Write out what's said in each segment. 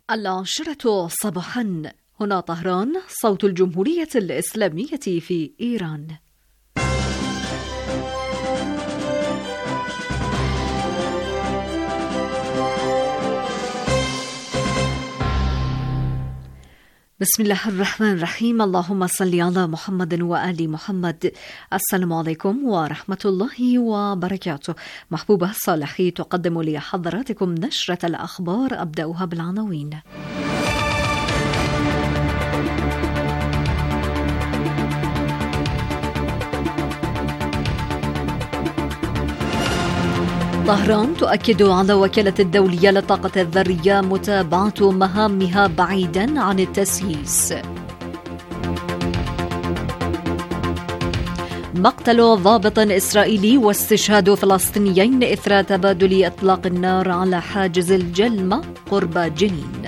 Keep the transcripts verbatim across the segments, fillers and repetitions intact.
العاشرة صباحا، هنا طهران، صوت الجمهورية الإسلامية في إيران. بسم الله الرحمن الرحيم. اللهم صل على محمد وآل محمد. السلام عليكم ورحمة الله وبركاته. محبوبة صالحي تقدم لحضراتكم نشرة الأخبار، أبدأها بالعناوين. طهران تؤكد على وكالة الدولية للطاقة الذرية متابعة مهامها بعيدا عن التسييس. مقتل ضابط إسرائيلي واستشهاد فلسطينيين إثر تبادل إطلاق النار على حاجز الجلمة قرب جنين.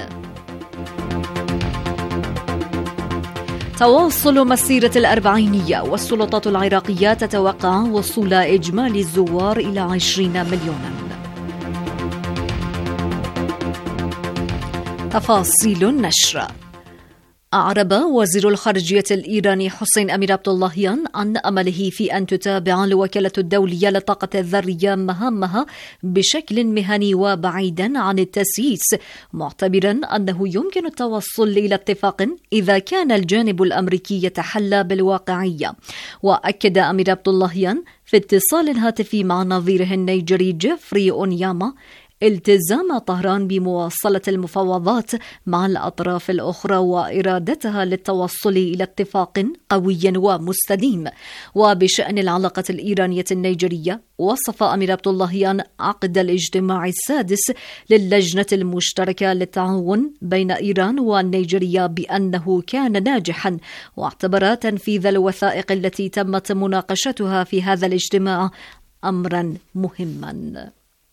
تواصل مسيرة الأربعينية، والسلطات العراقية تتوقع وصول إجمالي الزوار إلى عشرين مليونا. تفاصيل النشر. أعرب وزير الخارجية الإيراني حسين أمير عبداللهيان عن أمله في أن تتابع الوكالة الدولية للطاقة الذرية مهامها بشكل مهني وبعيدا عن التسييس، معتبرا أنه يمكن التوصل إلى اتفاق إذا كان الجانب الأمريكي يتحلى بالواقعية. وأكد أمير عبداللهيان في اتصال هاتفي مع نظيره النيجري جيفري أونياما التزام طهران بمواصلة المفاوضات مع الأطراف الأخرى وإرادتها للتوصل إلى اتفاق قوي ومستديم. وبشأن العلاقة الإيرانية النيجرية، وصف أمير عبداللهيان عقد الاجتماع السادس للجنة المشتركة للتعاون بين إيران والنيجرية بأنه كان ناجحا، واعتبر تنفيذ الوثائق التي تمت مناقشتها في هذا الاجتماع أمرا مهما.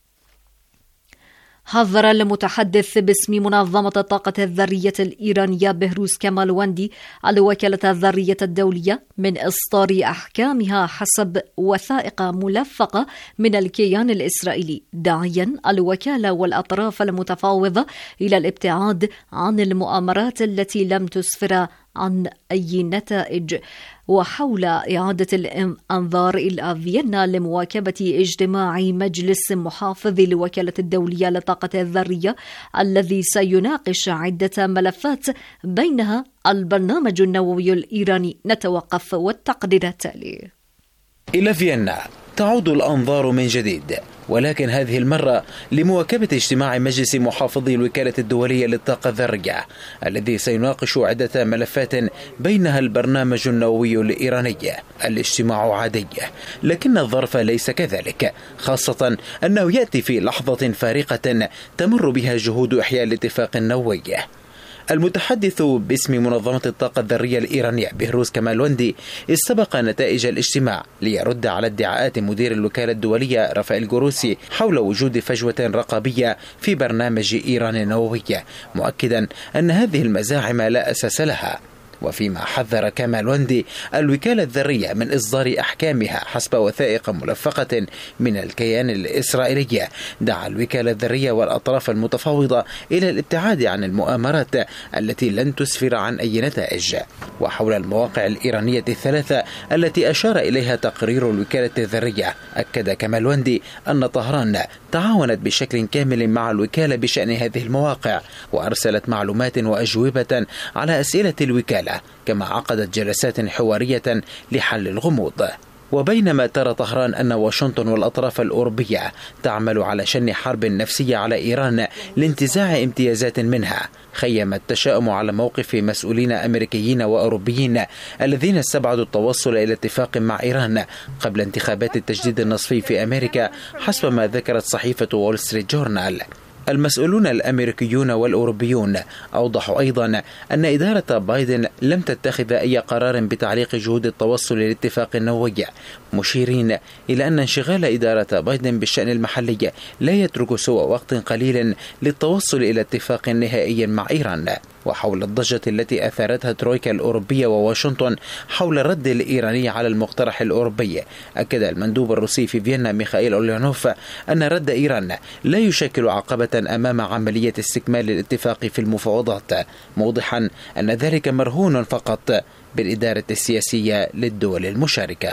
حذر المتحدث باسم منظمة الطاقة الذرية الإيرانية بهروز كمالوندي الوكالة الذرية الدولية من إصدار أحكامها حسب وثائق ملفقة من الكيان الإسرائيلي، داعيا الوكالة والأطراف المتفاوضة إلى الابتعاد عن المؤامرات التي لم تسفر عن أي نتائج. وحول إعادة الأنظار إلى فيينا لمواكبة اجتماع مجلس محافظي الوكالة الدولية للطاقة الذرية الذي سيناقش عدة ملفات بينها البرنامج النووي الإيراني، نتوقف والتقرير التالي. إلى فيينا تعود الأنظار من جديد، ولكن هذه المرة لمواكبة اجتماع مجلس محافظي الوكالة الدولية للطاقة الذرية الذي سيناقش عدة ملفات بينها البرنامج النووي الإيراني. الاجتماع عادي، لكن الظرف ليس كذلك، خاصة أنه يأتي في لحظة فارقة تمر بها جهود إحياء الاتفاق النووي. المتحدث باسم منظمة الطاقة الذرية الإيرانية بهروز كمالوندي استبق نتائج الاجتماع ليرد على ادعاءات مدير الوكالة الدولية رافائيل جروسي حول وجود فجوة رقابية في برنامج إيران النووي، مؤكدا أن هذه المزاعم لا أساس لها. وفيما حذر كمالوندي الوكالة الذرية من إصدار أحكامها حسب وثائق ملفقة من الكيان الإسرائيلي، دعا الوكالة الذرية والأطراف المتفاوضة إلى الابتعاد عن المؤامرات التي لن تسفر عن أي نتائج. وحول المواقع الإيرانية الثلاثة التي أشار إليها تقرير الوكالة الذرية، أكد كمالوندي أن طهران تعاونت بشكل كامل مع الوكالة بشأن هذه المواقع، وأرسلت معلومات وأجوبة على أسئلة الوكالة، كما عقدت جلسات حوارية لحل الغموض. وبينما ترى طهران أن واشنطن والأطراف الأوروبية تعمل على شن حرب نفسية على إيران لانتزاع امتيازات منها، خيم التشاؤم على موقف مسؤولين أمريكيين وأوروبيين الذين استبعدوا التوصل إلى اتفاق مع إيران قبل انتخابات التجديد النصفي في أمريكا، حسب ما ذكرت صحيفة وول ستريت جورنال. المسؤولون الأمريكيون والأوروبيون أوضحوا أيضا أن إدارة بايدن لم تتخذ أي قرار بتعليق جهود التوصل للاتفاق النووي، مشيرين إلى أن انشغال إدارة بايدن بالشأن المحلي لا يترك سوى وقت قليل للتوصل إلى اتفاق نهائي مع إيران. وحول الضجة التي أثارتها ترويكا الأوروبية وواشنطن حول الرد الإيراني على المقترح الأوروبي، أكد المندوب الروسي في فيينا ميخائيل أوليانوف أن رد إيران لا يشكل عقبة أمام عملية استكمال الاتفاق في المفاوضات، موضحا أن ذلك مرهون فقط بالإدارة السياسية للدول المشاركة.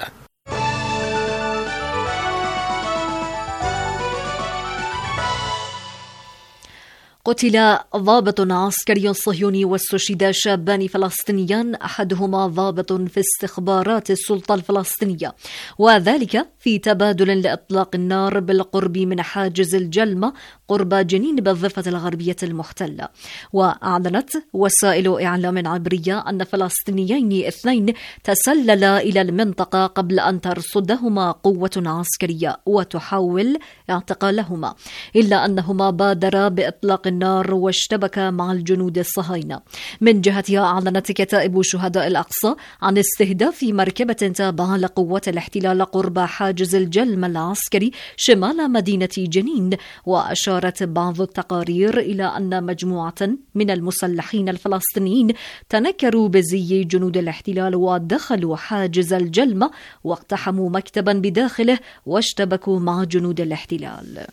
قتل ضابط عسكري صهيوني واستشهد شابان فلسطينيان، أحدهما ضابط في استخبارات السلطة الفلسطينية، وذلك في تبادل لإطلاق النار بالقرب من حاجز الجلمة قرب جنين بالضفة الغربية المحتلة. وأعلنت وسائل إعلام عبرية أن فلسطينيين اثنين تسللا إلى المنطقة قبل أن ترصدهما قوة عسكرية وتحاول اعتقالهما، إلا أنهما بادرا بإطلاق النار واشتبك مع الجنود الصهاينة. من جهتها أعلنت كتائب شهداء الأقصى عن استهداف مركبة تابعة لقوات الاحتلال قرب حاجز الجلمة العسكري شمال مدينة جنين، وأشارت بعض التقارير إلى أن مجموعة من المسلحين الفلسطينيين تنكروا بزي جنود الاحتلال ودخلوا حاجز الجلمة واقتحموا مكتبا بداخله واشتبكوا مع جنود الاحتلال.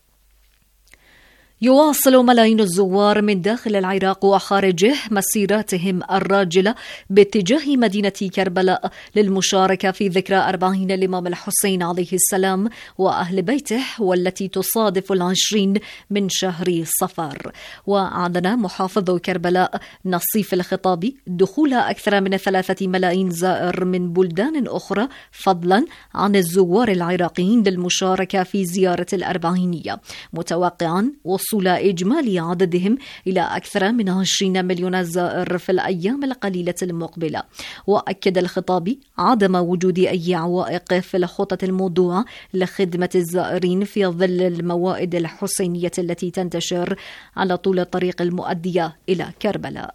يواصل ملايين الزوار من داخل العراق وخارجه مسيراتهم الراجلة باتجاه مدينة كربلاء للمشاركة في ذكرى أربعين الإمام الحسين عليه السلام وأهل بيته، والتي تصادف العشرين من شهر صفر. وأعلن محافظ كربلاء نصيف الخطابي دخول أكثر من ثلاثة ملايين زائر من بلدان أخرى فضلا عن الزوار العراقيين للمشاركة في زيارة الأربعينية، متوقعا وصول إجمالي عددهم إلى أكثر من عشرين مليون زائر في الأيام القليلة المقبلة. وأكد الخطابي عدم وجود أي عوائق في الخطط الموضوعة لخدمة الزائرين في ظل الموائد الحسينية التي تنتشر على طول الطريق المؤدية إلى كربلاء.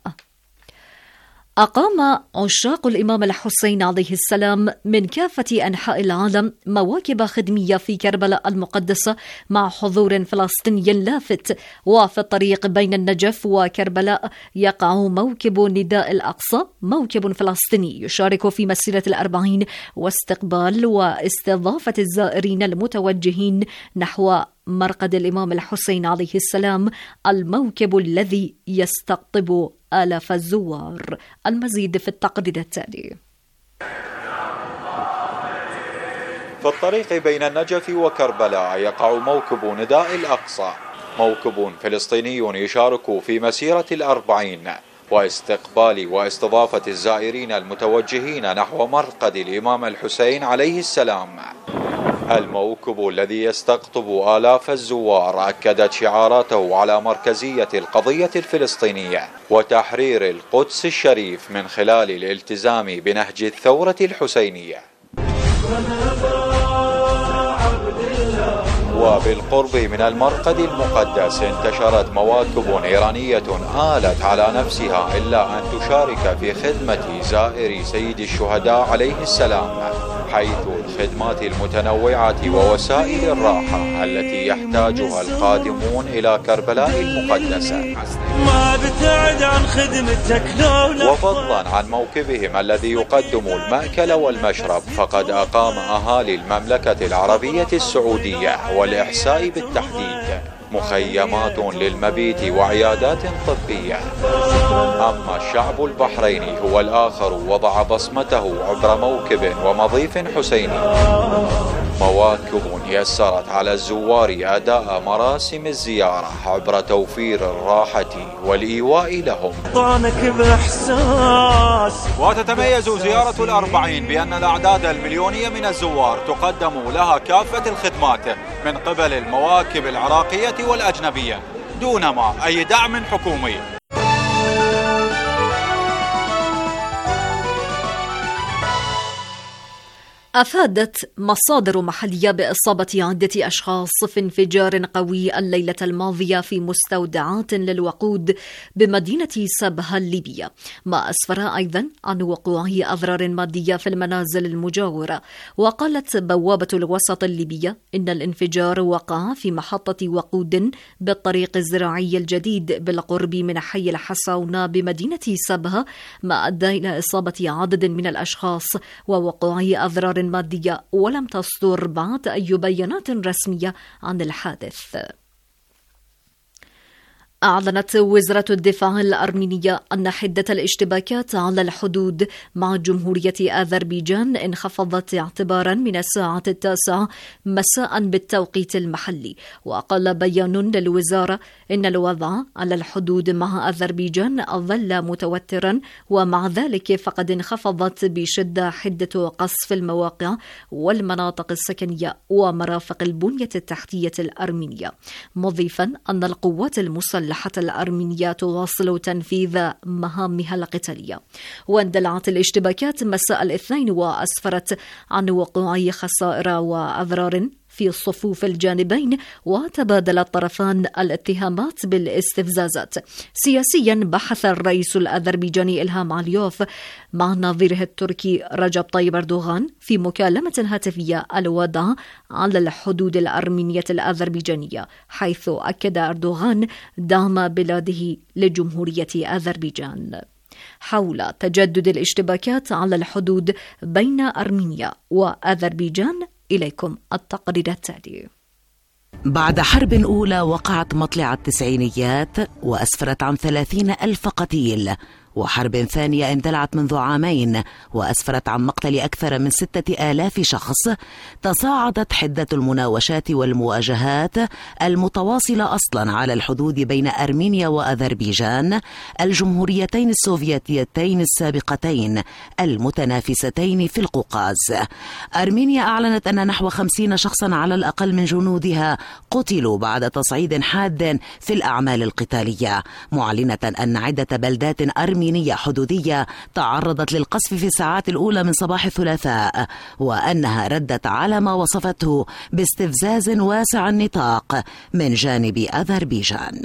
أقام عشاق الإمام الحسين عليه السلام من كافة أنحاء العالم مواكب خدمية في كربلاء المقدسة مع حضور فلسطيني لافت. وفي الطريق بين النجف وكربلاء يقع موكب نداء الأقصى، موكب فلسطيني يشارك في مسيرة الأربعين واستقبال واستضافة الزائرين المتوجهين نحو مرقد الإمام الحسين عليه السلام، الموكب الذي يستقطب آلاف الزوار. المزيد في التقرير التالي. في الطريق بين النجف وكربلاء يقع موكب نداء الأقصى، موكب فلسطيني يشارك في مسيرة الأربعين واستقبال واستضافة الزائرين المتوجهين نحو مرقد الإمام الحسين عليه السلام. الموكب الذي يستقطب آلاف الزوار أكدت شعاراته على مركزية القضية الفلسطينية وتحرير القدس الشريف من خلال الالتزام بنهج الثورة الحسينية. وبالقرب من المرقد المقدس انتشرت مواكب إيرانية آلت على نفسها إلا أن تشارك في خدمة زائر سيد الشهداء عليه السلام، حيث الخدمات المتنوعة ووسائل الراحة التي يحتاجها القادمون إلى كربلاء المقدسة. ما بتعد عن خدمتك لولا. وفضلا عن موكبهم الذي يقدم المأكل والمشرب، فقد أقام أهالي المملكة العربية السعودية والإحساء بالتحديد مخيمات للمبيت وعيادات طبية. أما الشعب البحريني هو الآخر وضع بصمته عبر موكب ومضيف حسيني، مواكب يسرت على الزوار أداء مراسم الزيارة عبر توفير الراحة والإيواء لهم. وتتميز زيارة الأربعين بأن الأعداد المليونية من الزوار تقدم لها كافة الخدمات من قبل المواكب العراقية والأجنبية دون ما أي دعم حكومي. أفادت مصادر محلية بإصابة عدة أشخاص في انفجار قوي الليلة الماضية في مستودعات للوقود بمدينة سبها الليبية، ما أسفر أيضا عن وقوع أضرار مادية في المنازل المجاورة. وقالت بوابة الوسط الليبية إن الانفجار وقع في محطة وقود بالطريق الزراعي الجديد بالقرب من حي الحساونة بمدينة سبها، ما أدى إلى إصابة عدد من الأشخاص ووقوع أضرار مادية، ولم تصدر بعد أي بيانات رسمية عن الحادث. أعلنت وزارة الدفاع الأرمينية أن حدة الاشتباكات على الحدود مع جمهورية أذربيجان انخفضت اعتبارا من الساعة التاسعة مساء بالتوقيت المحلي. وقال بيان للوزارة إن الوضع على الحدود مع أذربيجان ظل متوترا، ومع ذلك فقد انخفضت بشدة حدة قصف المواقع والمناطق السكنية ومرافق البنية التحتية الأرمينية، مضيفا أن القوات المسلحة الأرمينية تواصل تنفيذ مهامها القتالية. واندلعت الاشتباكات مساء الاثنين وأسفرت عن وقوع خسائر وأضرار في صفوف الجانبين، وتبادل الطرفان الاتهامات بالاستفزازات. سياسيا بحث الرئيس الأذربيجاني إلهام عليوف مع نظيره التركي رجب طيب أردوغان في مكالمة هاتفية الوضع على الحدود الأرمينية الأذربيجانية، حيث أكد أردوغان دعم بلاده لجمهورية أذربيجان. حول تجدد الاشتباكات على الحدود بين أرمينيا وأذربيجان، إليكم التقرير التالي. بعد حرب أولى وقعت مطلع التسعينيات وأسفرت عن ثلاثين ألف قتيل، وحرب ثانية اندلعت منذ عامين وأسفرت عن مقتل أكثر من ستة آلاف شخص، تصاعدت حدة المناوشات والمواجهات المتواصلة أصلا على الحدود بين أرمينيا وأذربيجان، الجمهوريتين السوفيتيتين السابقتين المتنافستين في القوقاز. أرمينيا أعلنت أن نحو خمسين شخصا على الأقل من جنودها قتلوا بعد تصعيد حاد في الأعمال القتالية، معلنة أن عدة بلدات أرمينية حدودية تعرضت للقصف في الساعات الأولى من صباح الثلاثاء، وأنها ردت على ما وصفته باستفزاز واسع النطاق من جانب أذربيجان.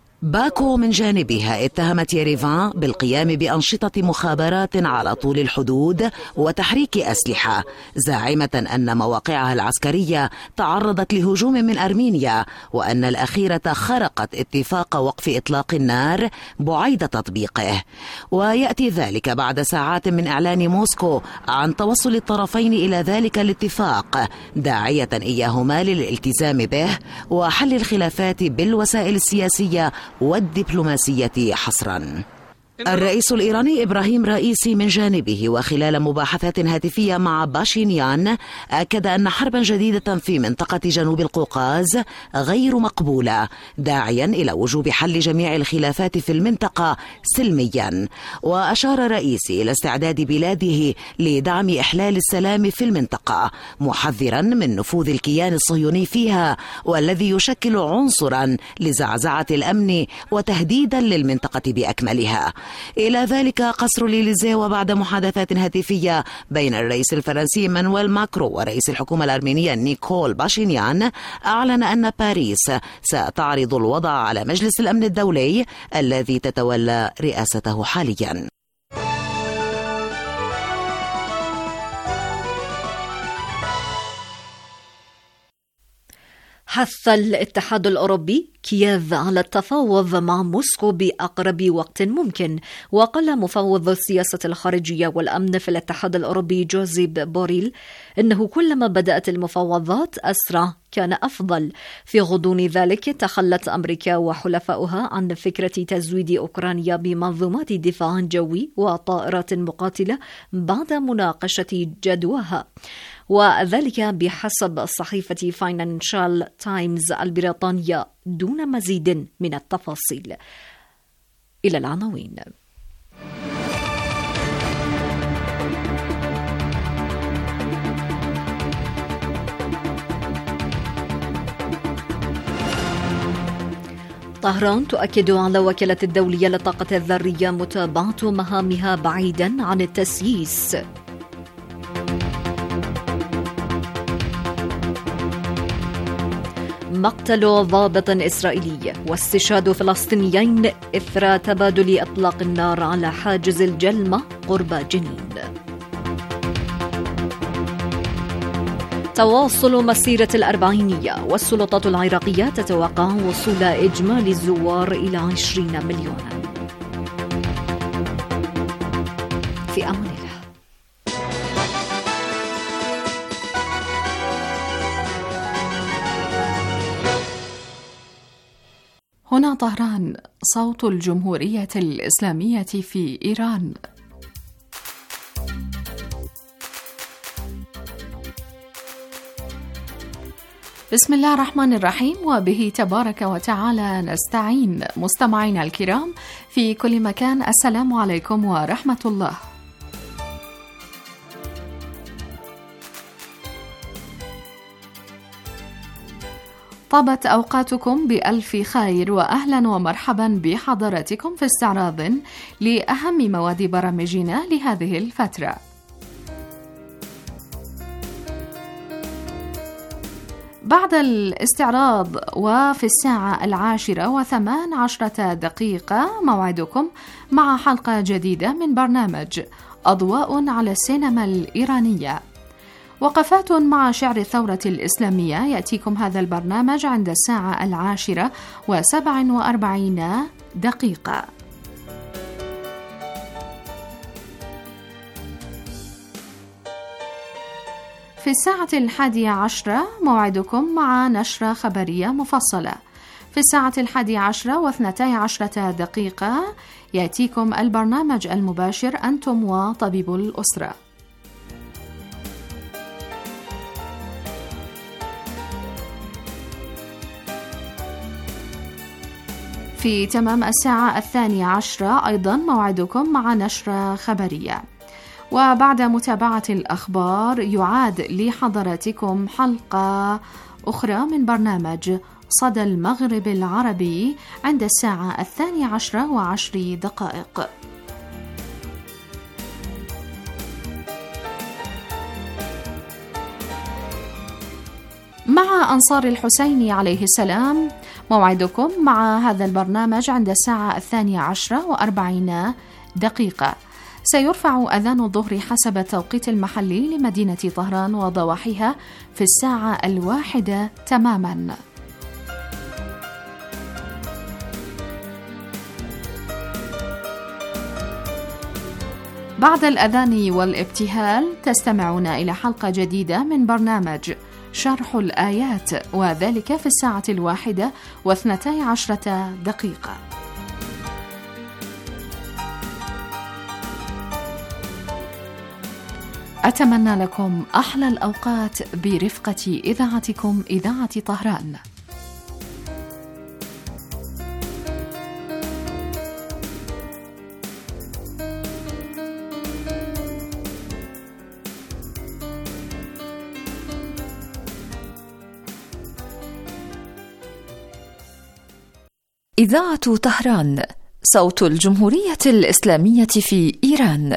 باكو من جانبها اتهمت يريفان بالقيام بأنشطة مخابرات على طول الحدود وتحريك أسلحة، زاعمة أن مواقعها العسكرية تعرضت لهجوم من أرمينيا، وأن الأخيرة خرقت اتفاق وقف إطلاق النار بعيد تطبيقه. ويأتي ذلك بعد ساعات من إعلان موسكو عن توصل الطرفين إلى ذلك الاتفاق، داعية إياهما للالتزام به وحل الخلافات بالوسائل السياسية والدبلوماسية حصرا. الرئيس الإيراني إبراهيم رئيسي من جانبه وخلال مباحثات هاتفية مع باشينيان أكد أن حربا جديدة في منطقة جنوب القوقاز غير مقبولة، داعيا إلى وجوب حل جميع الخلافات في المنطقة سلميا. وأشار رئيسي إلى استعداد بلاده لدعم إحلال السلام في المنطقة، محذرا من نفوذ الكيان الصهيوني فيها والذي يشكل عنصرا لزعزعة الأمن وتهديدا للمنطقة بأكملها. إلى ذلك قصر الإليزيه وبعد محادثات هاتفية بين الرئيس الفرنسي مانويل ماكرو ورئيس الحكومة الأرمينية نيكول باشينيان، أعلن أن باريس ستعرض الوضع على مجلس الأمن الدولي الذي تتولى رئاسته حاليا. حث الاتحاد الأوروبي كييف على التفاوض مع موسكو بأقرب وقت ممكن. وقال مفوض السياسة الخارجية والأمن في الاتحاد الأوروبي جوزيب بوريل إنه كلما بدأت المفاوضات أسرع كان أفضل. في غضون ذلك تخلت أمريكا وحلفاؤها عن فكرة تزويد أوكرانيا بمنظومات دفاع جوي وطائرات مقاتلة بعد مناقشة جدواها، وذلك بحسب صحيفة فاينانشال تايمز البريطانية دون مزيد من التفاصيل. إلى العناوين. طهران تؤكد على وكالة الدولية للطاقة الذرية متابعة مهامها بعيدا عن التسييس. مقتل ضابط إسرائيلي واستشهاد فلسطينيين إثر تبادل إطلاق النار على حاجز الجلمة قرب جنين. تواصل مسيرة الأربعينية، والسلطات العراقية تتوقع وصول إجمالي الزوار إلى عشرين مليونا. في أمان الله. هنا طهران، صوت الجمهورية الإسلامية في إيران. بسم الله الرحمن الرحيم، وبه تبارك وتعالى نستعين. مستمعينا الكرام في كل مكان، السلام عليكم ورحمة الله. طابت أوقاتكم بألف خير، وأهلا ومرحبا بحضراتكم في استعراض لأهم مواد برامجنا لهذه الفترة. بعد الاستعراض وفي الساعة العاشرة وثمان عشرة دقيقة موعدكم مع حلقة جديدة من برنامج أضواء على السينما الإيرانية. وقفات مع شعر الثورة الإسلامية يأتيكم هذا البرنامج عند الساعة العاشرة وسبع وأربعين دقيقة. في الساعة الحادية عشرة موعدكم مع نشرة خبرية مفصلة. في الساعة الحادية عشرة واثنتي عشرة دقيقة يأتيكم البرنامج المباشر أنتم وطبيب الأسرة. في تمام الساعة الثانية عشرة أيضا موعدكم مع نشرة خبرية. وبعد متابعة الأخبار يعاد لحضراتكم حلقة أخرى من برنامج صدى المغرب العربي عند الساعة الثانية عشرة وعشر دقائق. مع أنصار الحسين عليه السلام موعدكم مع هذا البرنامج عند الساعة الثانية عشرة وأربعين دقيقة. سيرفع أذان الظهر حسب التوقيت المحلي لمدينة طهران وضواحيها في الساعة الواحدة تماما. بعد الأذان والابتهال تستمعون إلى حلقة جديدة من برنامج شرح الآيات، وذلك في الساعة الواحدة واثنتي عشرة دقيقة. أتمنى لكم أحلى الأوقات برفقة إذاعتكم إذاعة طهران. إذاعة طهران، صوت الجمهورية الإسلامية في إيران.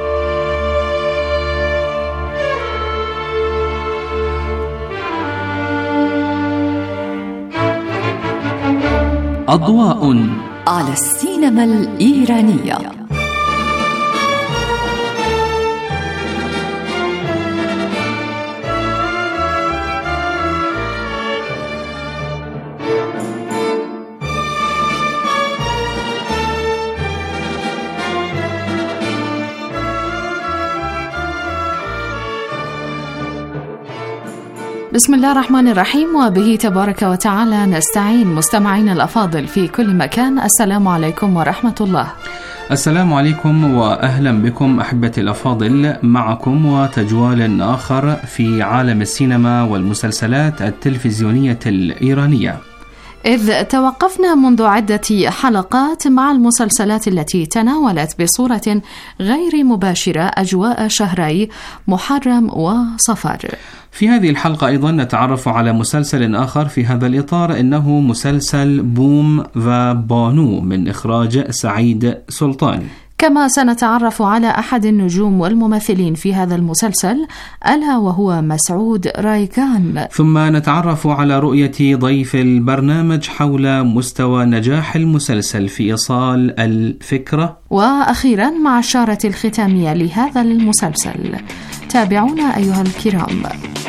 أضواء على السينما الإيرانية. بسم الله الرحمن الرحيم، وبه تبارك وتعالى نستعين. مستمعين الأفاضل في كل مكان، السلام عليكم ورحمة الله. السلام عليكم وأهلا بكم أحبتي الأفاضل، معكم وتجوال آخر في عالم السينما والمسلسلات التلفزيونية الإيرانية. إذ توقفنا منذ عدة حلقات مع المسلسلات التي تناولت بصورة غير مباشرة أجواء شهري محرم وصفر. في هذه الحلقة أيضا نتعرف على مسلسل آخر في هذا الإطار، إنه مسلسل بوم و بانو من إخراج سعيد سلطان. كما سنتعرف على أحد النجوم والممثلين في هذا المسلسل ألا وهو مسعود رايغان. ثم نتعرف على رؤية ضيف البرنامج حول مستوى نجاح المسلسل في إيصال الفكرة. وأخيرا مع الشارة الختامية لهذا المسلسل. تابعونا أيها الكرام.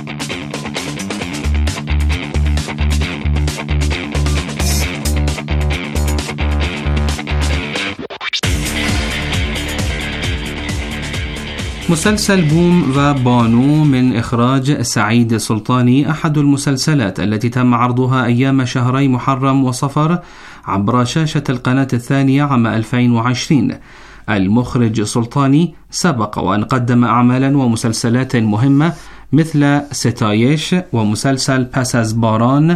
مسلسل بوم و بانو من إخراج سعيد سلطاني أحد المسلسلات التي تم عرضها أيام شهري محرم وصفر عبر شاشة القناة الثانية عام ألفين وعشرين. المخرج سلطاني سبق وأن قدم أعمالا ومسلسلات مهمة مثل ستايش ومسلسل پس از باران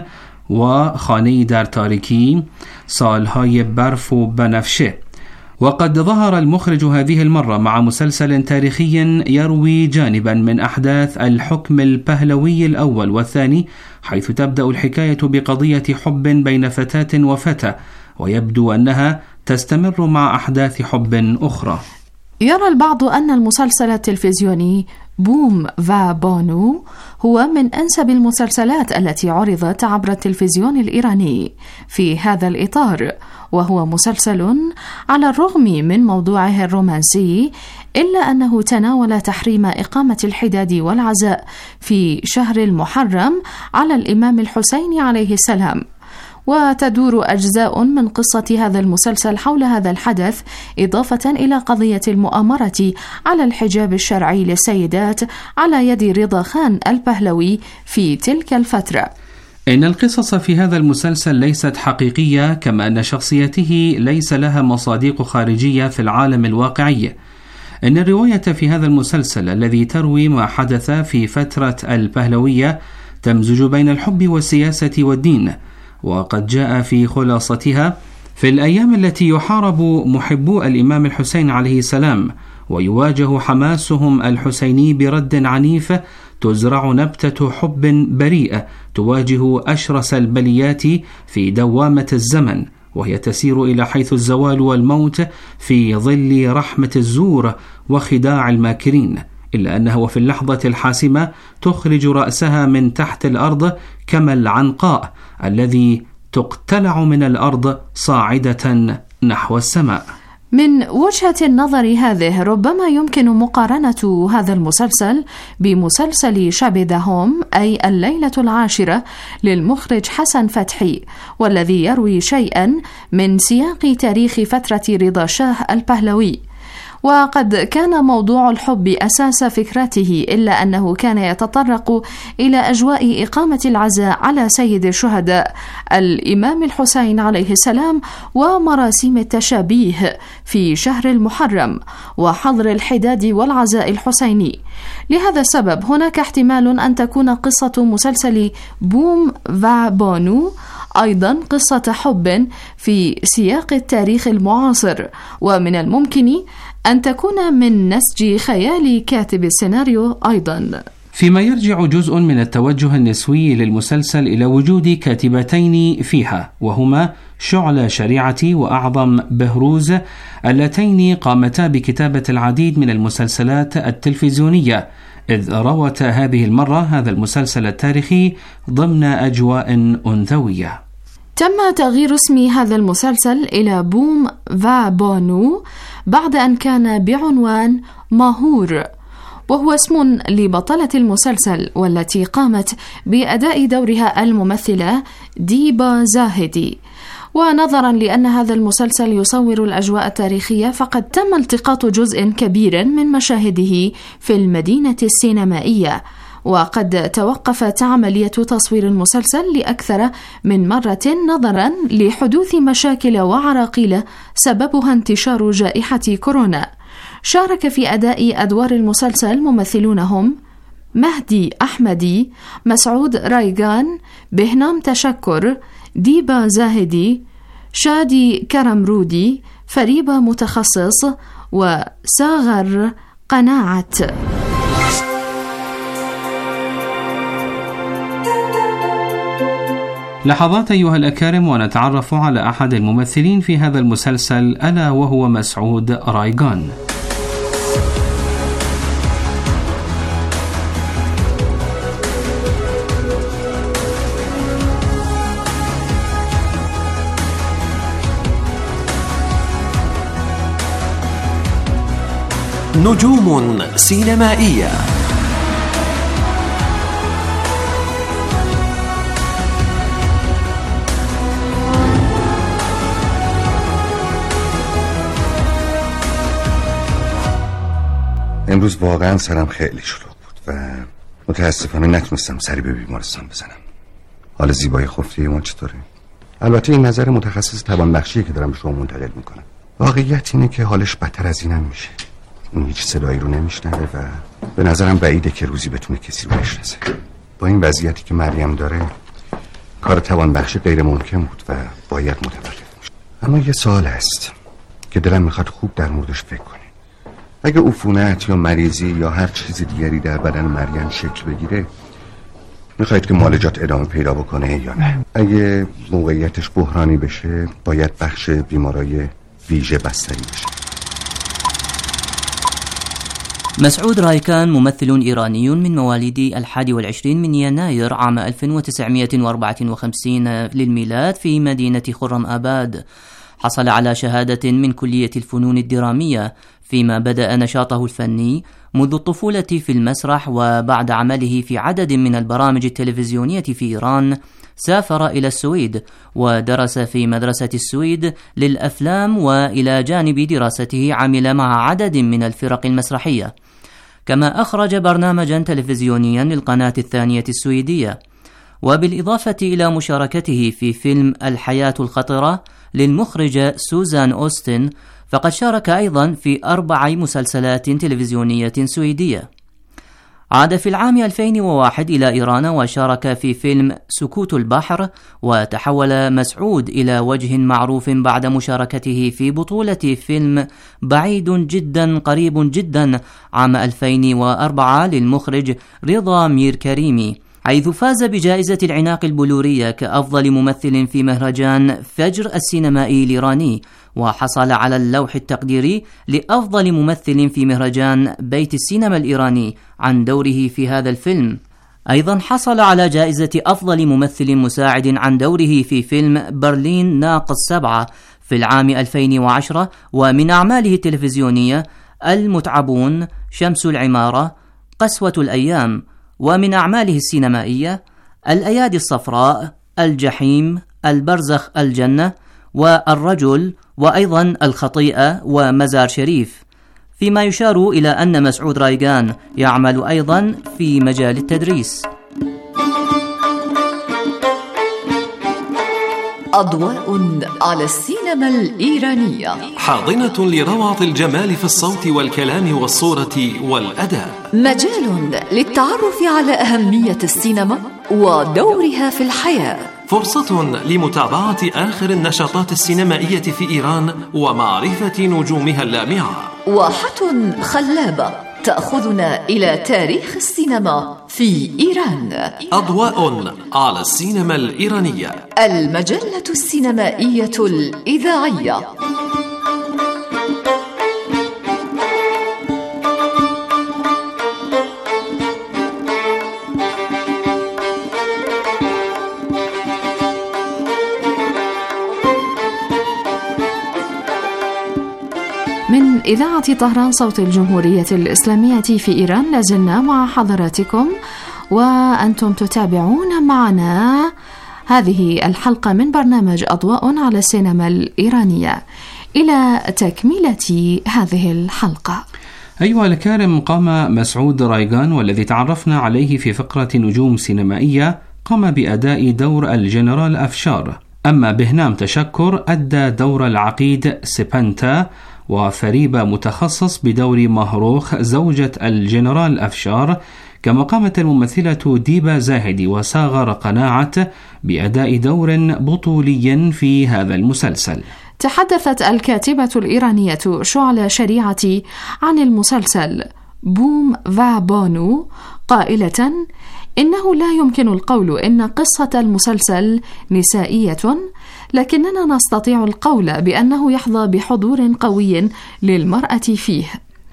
وخانه در تاریکی، سالهای برف و بنفشه. وقد ظهر المخرج هذه المرة مع مسلسل تاريخي يروي جانبا من أحداث الحكم البهلوي الأول والثاني، حيث تبدأ الحكاية بقضية حب بين فتاة وفتى، ويبدو أنها تستمر مع أحداث حب أخرى. يرى البعض أن المسلسل التلفزيوني بوم و بانو هو من أنسب المسلسلات التي عرضت عبر التلفزيون الإيراني في هذا الإطار، وهو مسلسل على الرغم من موضوعه الرومانسي إلا أنه تناول تحريم إقامة الحداد والعزاء في شهر المحرم على الإمام الحسين عليه السلام. وتدور أجزاء من قصة هذا المسلسل حول هذا الحدث، إضافة إلى قضية المؤامرة على الحجاب الشرعي للسيدات على يد رضا خان البهلوي في تلك الفترة. إن القصص في هذا المسلسل ليست حقيقية، كما أن شخصيته ليس لها مصادق خارجية في العالم الواقعي. إن الرواية في هذا المسلسل الذي تروي ما حدث في فترة البهلوية تمزج بين الحب والسياسة والدين، وقد جاء في خلاصتها في الأيام التي يحارب محبو الإمام الحسين عليه السلام ويواجه حماسهم الحسيني برد عنيف، تزرع نبتة حب بريئة تواجه أشرس البليات في دوامة الزمن، وهي تسير إلى حيث الزوال والموت في ظل رحمة الزور وخداع الماكرين، إلا أنها في اللحظة الحاسمة تخرج رأسها من تحت الأرض كما العنقاء الذي تقتلع من الأرض صاعدة نحو السماء. من وجهة النظر هذه ربما يمكن مقارنة هذا المسلسل بمسلسل شابي هوم أي الليلة العاشرة للمخرج حسن فتحي، والذي يروي شيئا من سياق تاريخ فترة رضا شاه البهلوي. وقد كان موضوع الحب أساس فكرته، إلا أنه كان يتطرق إلى أجواء إقامة العزاء على سيد الشهداء الإمام الحسين عليه السلام ومراسيم التشابيه في شهر المحرم وحظر الحداد والعزاء الحسيني. لهذا السبب هناك احتمال أن تكون قصة مسلسل بوم و بانو أيضا قصة حب في سياق التاريخ المعاصر، ومن الممكن أن تكون من نسج خيال كاتب السيناريو أيضا. فيما يرجع جزء من التوجه النسوي للمسلسل إلى وجود كاتبتين فيها، وهما شعلة شريعتي وأعظم بهروز، اللتين قامتا بكتابة العديد من المسلسلات التلفزيونية، إذ روت هذه المرة هذا المسلسل التاريخي ضمن أجواء أنثوية. تم تغيير اسم هذا المسلسل إلى بوم و بانو بعد أن كان بعنوان ماهور، وهو اسم لبطلة المسلسل والتي قامت بأداء دورها الممثلة ديبا زاهدي. ونظرا لأن هذا المسلسل يصور الأجواء التاريخية، فقد تم التقاط جزء كبير من مشاهده في المدينة السينمائية، وقد توقفت عملية تصوير المسلسل لأكثر من مرة نظرا لحدوث مشاكل وعراقيل سببها انتشار جائحة كورونا. شارك في أداء أدوار المسلسل ممثلون هم مهدي أحمدي، مسعود رايغان، بهنام تشكر، ديبا زاهدي، شادي كرمرودي، فريبة متخصص، وساغر قناعة. لحظات أيها الأكارم ونتعرف على أحد الممثلين في هذا المسلسل، ألا وهو مسعود رايغان. نجوم سينمائية. امروز واقعا سرم خیلی شلوغ بود و متاسفانه نتونستم سری به بیمارستان بزنم. حال زیبای خفتی ما چطوره؟ البته این نظر متخصص توانبخشیه که دارم به شما منتقل میکنم. واقعیت اینه که حالش بدتر از اینم میشه. اون هیچ صدایی رو نمیشنوه و به نظرم بعیده که روزی بتونه کسی رو بشناسه. با این وضعیتی که مریم داره کار توانبخشی غیر ممکن بود و باید متوقف میشه. اما یه سوال هست که دلم میخواد خوب در موردش فکر کنی. اگه عفونت یا مریضی یا هر چیز دیگری در بدن مریم شکل بگیره، میخواید که معالجات ادامه پیدا بکنه یا نه؟ اگه موقعیتش بحرانی بشه، باید بخش بیمارای ویژه بستری بشه. مسعود رايغان ممثل إيراني من مواليد الحادي والعشرين من يناير عام ألف وتسعمائة وأربعة وخمسين للميلاد في مدينة خرم آباد. حصل على شهادة من كلية الفنون الدرامية، فيما بدأ نشاطه الفني منذ الطفولة في المسرح، وبعد عمله في عدد من البرامج التلفزيونية في إيران سافر إلى السويد ودرس في مدرسة السويد للأفلام، وإلى جانب دراسته عمل مع عدد من الفرق المسرحية، كما أخرج برنامجا تلفزيونيا للقناة الثانية السويدية. وبالإضافة إلى مشاركته في فيلم الحياة الخطرة للمخرجة سوزان أوستن، فقد شارك أيضا في أربع مسلسلات تلفزيونية سويدية. عاد في العام ألفين وواحد إلى إيران وشارك في فيلم سكوت البحر، وتحول مسعود إلى وجه معروف بعد مشاركته في بطولة فيلم بعيد جدا قريب جدا عام ألفين وأربعة للمخرج رضا مير كريمي، حيث فاز بجائزة العناق البلورية كأفضل ممثل في مهرجان فجر السينمائي الإيراني، وحصل على اللوح التقديري لأفضل ممثل في مهرجان بيت السينما الإيراني عن دوره في هذا الفيلم. أيضا حصل على جائزة أفضل ممثل مساعد عن دوره في فيلم برلين ناقص سبعة في العام ألفين وعشرة. ومن أعماله التلفزيونية المتعبون، شمس العمارة، قسوة الأيام. ومن أعماله السينمائية الأيادي الصفراء، الجحيم، البرزخ، الجنة، والرجل، وأيضا الخطيئة ومزار شريف. فيما يشار إلى أن مسعود رايغان يعمل أيضا في مجال التدريس. أضواء على السينما الإيرانية، حاضنة لروعة الجمال في الصوت والكلام والصورة والأداء، مجال للتعرف على أهمية السينما ودورها في الحياة، فرصة لمتابعة آخر النشاطات السينمائية في إيران ومعرفة نجومها اللامعة، واحة خلابة تأخذنا إلى تاريخ السينما في إيران. أضواء على السينما الإيرانية، المجلة السينمائية الإذاعية. من إذاعة طهران صوت الجمهورية الإسلامية في إيران، لازلنا مع حضراتكم وأنتم تتابعون معنا هذه الحلقة من برنامج أضواء على السينما الإيرانية. إلى تكملة هذه الحلقة. أيها الكارم، قام مسعود رايغان والذي تعرفنا عليه في فقرة نجوم سينمائية قام بأداء دور الجنرال أفشار، أما بهنام تشكر أدى دور العقيد سبنتا، وفريبة متخصص بدور مهروخ زوجة الجنرال أفشار، كما قامت الممثلة ديبا زاهدي وساغر قناعة بأداء دور بطولي في هذا المسلسل. تحدثت الكاتبة الإيرانية شعلة شريعتي عن المسلسل بوم و بانو قائلة: إنه لا يمكن القول إن قصة المسلسل نسائية، لكننا نستطيع القول بأنه يحظى بحضور قوي للمرأة فيه.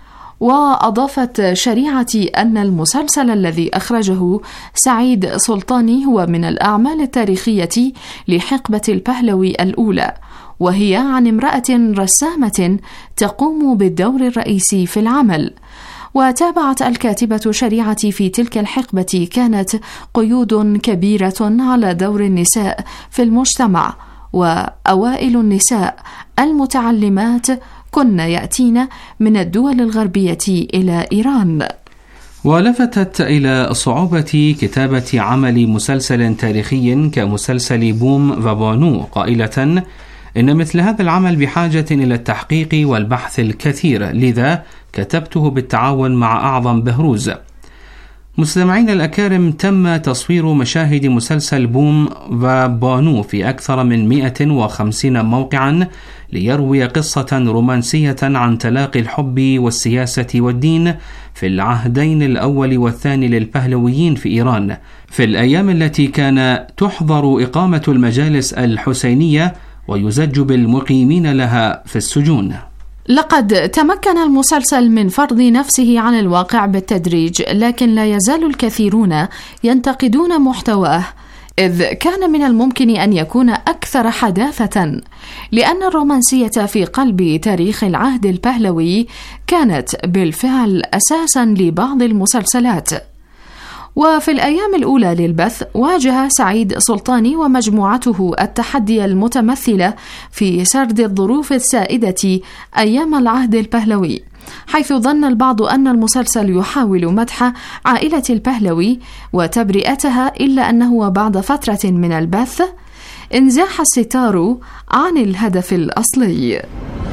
وأضافت شريعتي أن المسلسل الذي أخرجه سعيد سلطاني هو من الأعمال التاريخية لحقبة البهلوي الأولى، وهي عن امرأة رسامة تقوم بالدور الرئيسي في العمل. وتابعت الكاتبة شريعتي في تلك الحقبة كانت قيود كبيرة على دور النساء في المجتمع، وأوائل النساء المتعلمات كن يأتين من الدول الغربية إلى إيران. ولفتت إلى صعوبة كتابة عمل مسلسل تاريخي كمسلسل بوم وبانو قائلة إن مثل هذا العمل بحاجة إلى التحقيق والبحث الكثير، لذا كتبته بالتعاون مع أعظم بهروز. مستمعين الأكارم، تم تصوير مشاهد مسلسل بوم وبانو في أكثر من مئة وخمسين موقعا ليروي قصة رومانسية عن تلاقي الحب والسياسة والدين في العهدين الأول والثاني للبهلويين في إيران، في الأيام التي كان تحظر إقامة المجالس الحسينية ويزج بالمقيمين لها في السجون. لقد تمكن المسلسل من فرض نفسه عن الواقع بالتدريج، لكن لا يزال الكثيرون ينتقدون محتواه، إذ كان من الممكن أن يكون أكثر حداثة، لأن الرومانسية في قلب تاريخ العهد البهلوي كانت بالفعل أساسا لبعض المسلسلات. وفي الأيام الأولى للبث واجه سعيد سلطاني ومجموعته التحدي المتمثل في سرد الظروف السائدة أيام العهد البهلوي، حيث ظن البعض أن المسلسل يحاول مدح عائلة البهلوي وتبرئتها، إلا أنه بعد فترة من البث انزاح الستار عن الهدف الأصلي.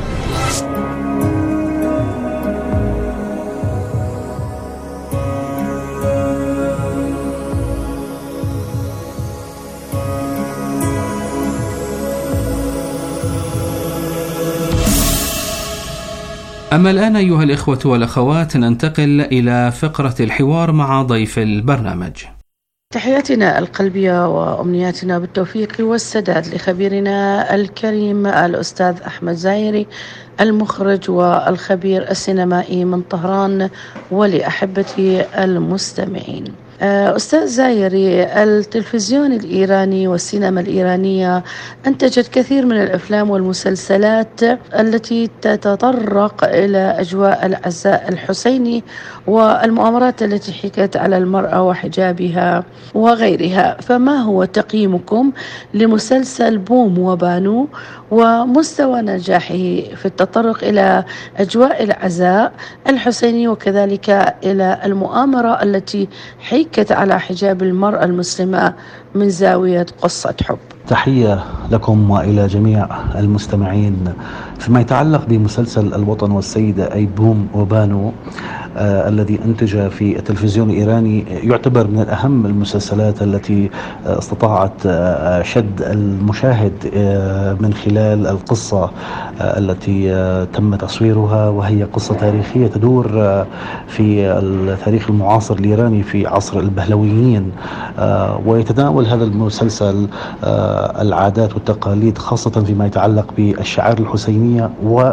أما الآن أيها الإخوة والأخوات ننتقل إلى فقرة الحوار مع ضيف البرنامج. تحياتنا القلبية وأمنياتنا بالتوفيق والسداد لخبيرنا الكريم الأستاذ أحمد زايري، المخرج والخبير السينمائي من طهران، ولأحبتي المستمعين. أستاذ زايري، التلفزيون الإيراني والسينما الإيرانية أنتجت كثير من الأفلام والمسلسلات التي تتطرق إلى أجواء العزاء الحسيني والمؤامرات التي حكت على المرأة وحجابها وغيرها، فما هو تقييمكم لمسلسل بوم وبانو ومستوى نجاحه في التطرق إلى أجواء العزاء الحسيني وكذلك إلى المؤامرة التي حكت على حجاب المرأة المسلمة من زاوية قصة حب؟ تحية لكم وإلى جميع المستمعين. فيما يتعلق بمسلسل الوطن والسيدة أي بوم وبانو آه الذي أنتج في التلفزيون الإيراني، يعتبر من الأهم المسلسلات التي آه استطاعت آه شد المشاهد آه من خلال القصة آه التي آه تم تصويرها، وهي قصة تاريخية تدور آه في التاريخ المعاصر الإيراني في عصر البهلويين، آه ويتناول هذا المسلسل آه العادات والتقاليد، خاصة فيما يتعلق بالشعائر الحسينية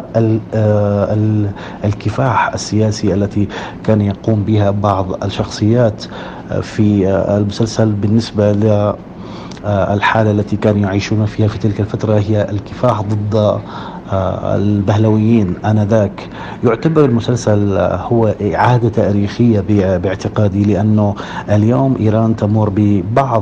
والكفاح السياسي التي كان يقوم بها بعض الشخصيات في المسلسل بالنسبة للحالة التي كانوا يعيشون فيها في تلك الفترة، هي الكفاح ضد البهلويين آنذاك. يعتبر المسلسل هو إعادة تاريخية باعتقادي، لأنه اليوم إيران تمر ببعض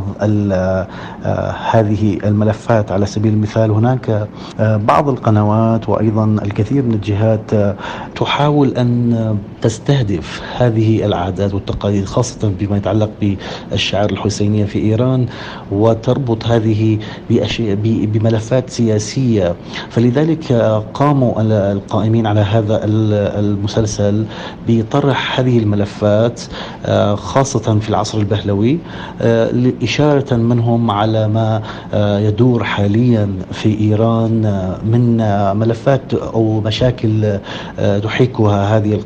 هذه الملفات. على سبيل المثال هناك بعض القنوات وأيضا الكثير من الجهات تحاول أن تستهدف هذه العادات والتقاليد، خاصة بما يتعلق بالشعائر الحسينية في إيران، وتربط هذه بملفات سياسية. فلذلك قاموا القائمين على هذا المسلسل بطرح هذه الملفات خاصة في العصر البهلوي، إشارة منهم على ما يدور حاليا في إيران من ملفات أو مشاكل تحيكها هذه القنوات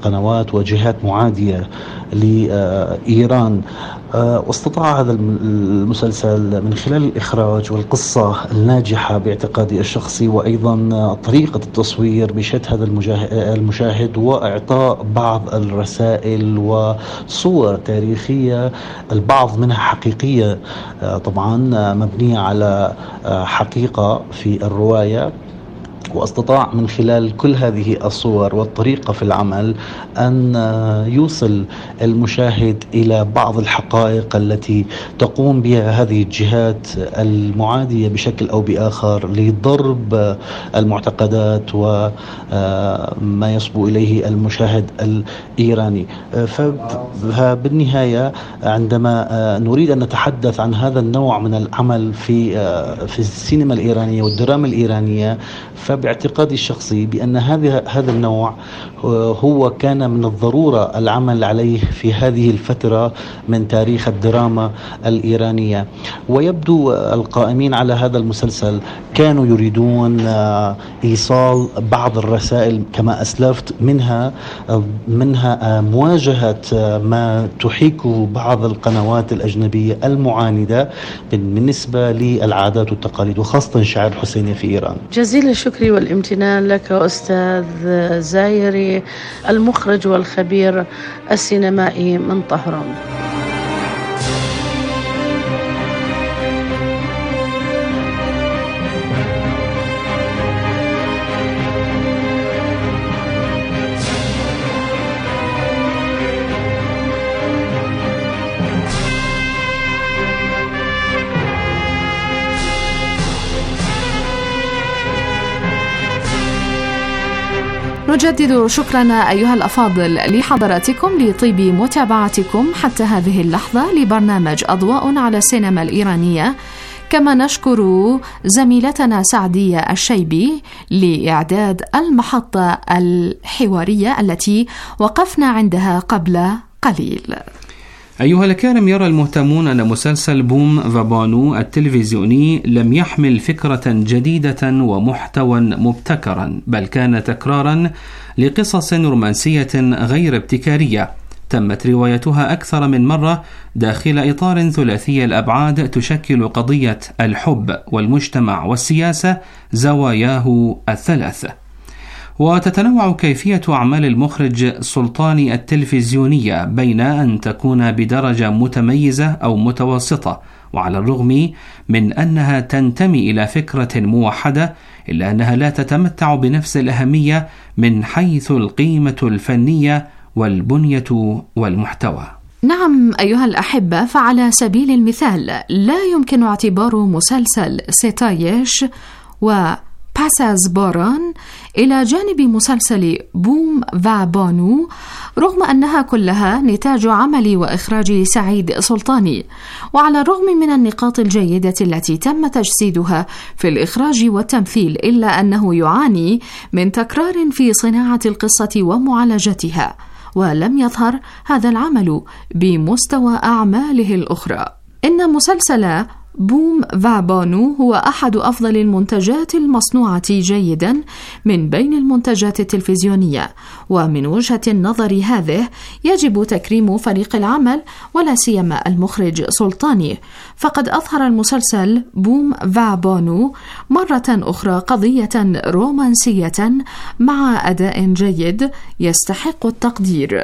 قنوات وجهات معادية لإيران. واستطاع هذا المسلسل من خلال الإخراج والقصة الناجحة باعتقادي الشخصي وأيضا طريقة التصوير بشد هذا المشاهد وإعطاء بعض الرسائل وصور تاريخية، البعض منها حقيقية طبعا مبنية على حقيقة في الرواية، واستطاع من خلال كل هذه الصور والطريقة في العمل أن يوصل المشاهد إلى بعض الحقائق التي تقوم بها هذه الجهات المعادية بشكل أو بآخر لضرب المعتقدات وما يصبو إليه المشاهد الإيراني. فبالنهاية عندما نريد أن نتحدث عن هذا النوع من العمل في في السينما الإيرانية والدراما الإيرانية، فباعتقادي الشخصي بأن هذا هذا النوع هو كان من الضرورة العمل عليه في هذه الفترة من تاريخ الدراما الإيرانية. ويبدو القائمين على هذا المسلسل كانوا يريدون إيصال بعض الرسائل كما أسلفت، منها منها مواجهة ما تحيكه بعض القنوات الأجنبية المعاندة بالنسبة للعادات والتقاليد وخاصة الشعر الحسيني في إيران. جزيل الشكر والامتنان لك أستاذ زايري، المخرج والخبير السينمائي من طهران. نجدد شكرنا أيها الأفاضل لحضراتكم لطيب متابعتكم حتى هذه اللحظة لبرنامج أضواء على السينما الإيرانية، كما نشكر زميلتنا سعدية الشيبي لإعداد المحطة الحوارية التي وقفنا عندها قبل قليل. أيها الكرام، يرى المهتمون أن مسلسل بوم فابانو التلفزيوني لم يحمل فكرة جديدة ومحتوى مبتكرا، بل كان تكرارا لقصص رومانسية غير ابتكارية تمت روايتها أكثر من مرة داخل إطار ثلاثي الأبعاد تشكل قضية الحب والمجتمع والسياسة زواياه الثلاث. وتتنوع كيفية أعمال المخرج سلطاني التلفزيونية بين أن تكون بدرجة متميزة أو متوسطة، وعلى الرغم من أنها تنتمي إلى فكرة موحدة إلا أنها لا تتمتع بنفس الأهمية من حيث القيمة الفنية والبنية والمحتوى. نعم أيها الأحبة، فعلى سبيل المثال لا يمكن اعتبار مسلسل ستايش و باساز باران إلى جانب مسلسل بوم فابانو، رغم أنها كلها نتاج عمل وإخراج سعيد سلطاني، وعلى الرغم من النقاط الجيدة التي تم تجسيدها في الإخراج والتمثيل، إلا أنه يعاني من تكرار في صناعة القصة ومعالجتها، ولم يظهر هذا العمل بمستوى أعماله الأخرى. إن مسلسل بوم فابانو هو أحد أفضل المنتجات المصنوعة جيدا من بين المنتجات التلفزيونية، ومن وجهة النظر هذه يجب تكريم فريق العمل ولا سيما المخرج سلطاني، فقد أظهر المسلسل بوم فابانو مرة أخرى قضية رومانسية مع أداء جيد يستحق التقدير.